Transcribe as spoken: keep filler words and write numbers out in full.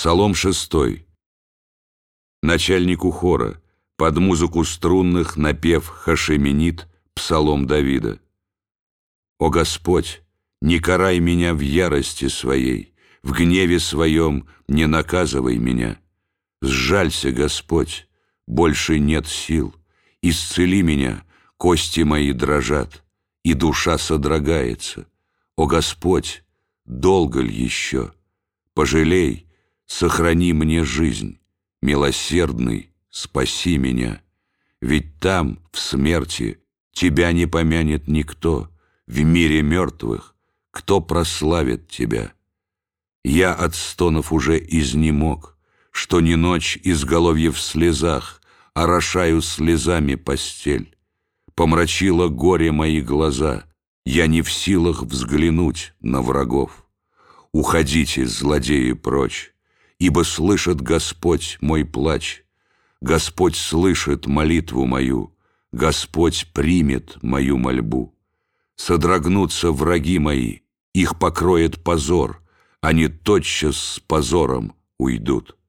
Псалом шестой. Начальнику хора, под музыку струнных напев хашеменит, псалом Давида. «О Господь, не карай меня в ярости своей, в гневе своем не наказывай меня. Сжалься, Господь, больше нет сил, исцели меня, кости мои дрожат, и душа содрогается. О Господь, долго ли еще? Пожалей, сохрани мне жизнь, милосердный, спаси меня. Ведь там, в смерти, Тебя не помянет никто, в мире мертвых, кто прославит Тебя. Я от стонов уже изнемог, что ни ночь изголовье в слезах, орошаю слезами постель. Помрачило горе мои глаза, я не в силах взглянуть на врагов. Уходите, злодеи, прочь, ибо слышит Господь мой плач. Господь слышит молитву мою, Господь примет мою мольбу. Содрогнутся враги мои, их покроет позор, они тотчас с позором уйдут.